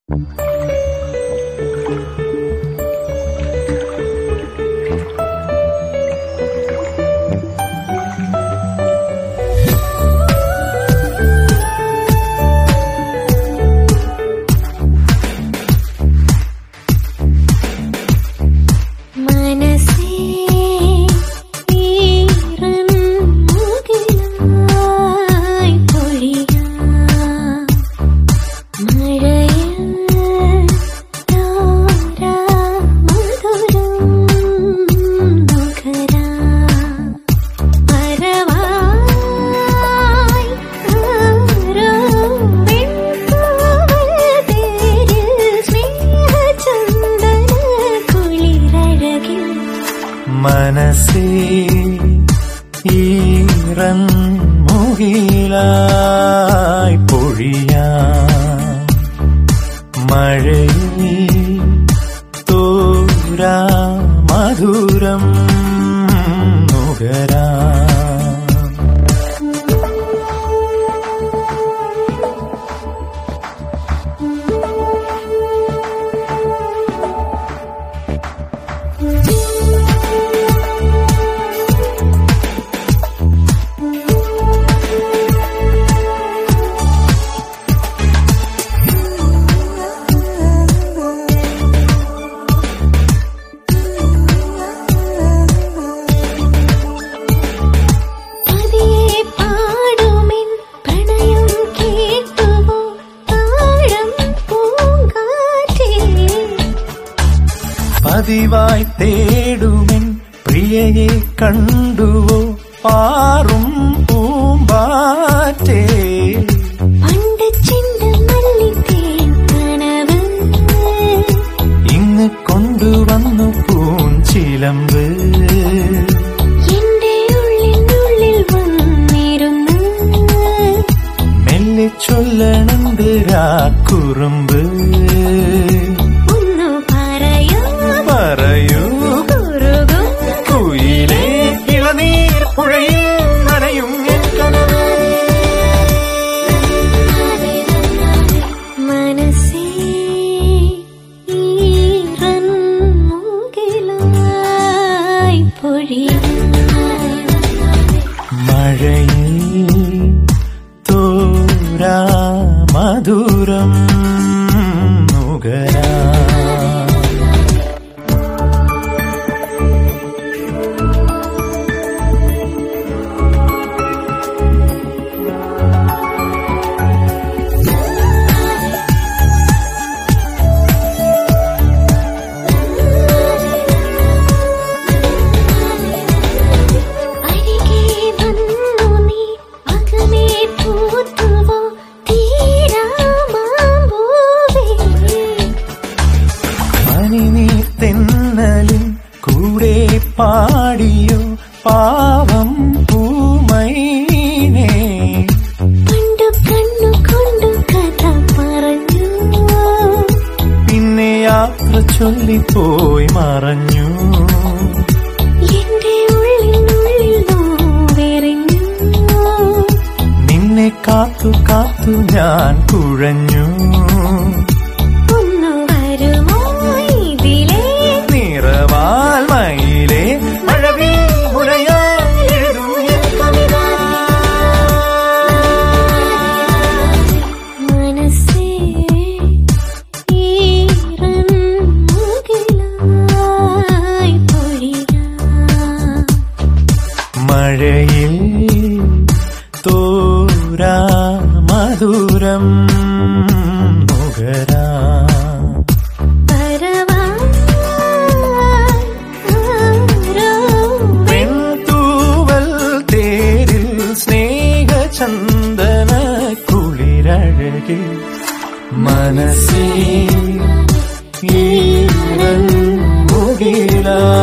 മനസ്സേ ഈറൻ മുകിലായി പൊഴിയാം മഴയിൽ തോരാ മധുരം നുകരാം. പതിവായി തേടുമെൻ പ്രിയയെ കണ്ടുവോ പാറും പൂമ്പാറ്റേ. പണ്ട് ചെണ്ടുമല്ലിത്തേൻ കനവ് ഇന്ന് കൊണ്ടുവന്നു പൂഞ്ചിലമ്പ്. എന്റെ ഉള്ളിനുള്ളിൽ വന്നിരുന്നു മെല്ലെ ചൊല്ലണുണ്ട് രാക്കുറുമ്പ്. പറയൂ കുയിലേ ഇളനീർ പുഴയിൽ നനയും മനസ്സേ ഈറൻ മുകിലായി പൊഴിയാം മഴയിൽ തോരാ മധുരം നുകരാം. തെന്നലിൻ കൂടെ പാടിയോ പാവം പൂമൈനേ. പണ്ടു കണ്ണുകൊണ്ടു കഥ പറഞ്ഞു പിന്നെ യാത്ര ചൊല്ലിപ്പോയി മറഞ്ഞു. എന്റെ ഉള്ളിനുള്ളിൽ നോവെറിഞ്ഞു. നിന്നെ കാത്തു കാത്തു ഞാൻ കുഴഞ്ഞു. ഒന്നു വരുമോ ഇതിലേ നിറവാൽ മയിലേ മഴവിൽ മുലയായി എഴുതും കവിത. മനസ്സേ ഈറൻ മുകിലായി പൊഴിയാം മഴയിൽ തോരാ മധുരം നുകരാം. വെൺതൂവൽ തേരിൽ സ്നേഹചന്ദന കുളിരഴകിൽ മനസ്സേ ഈറൻ മുകിലായി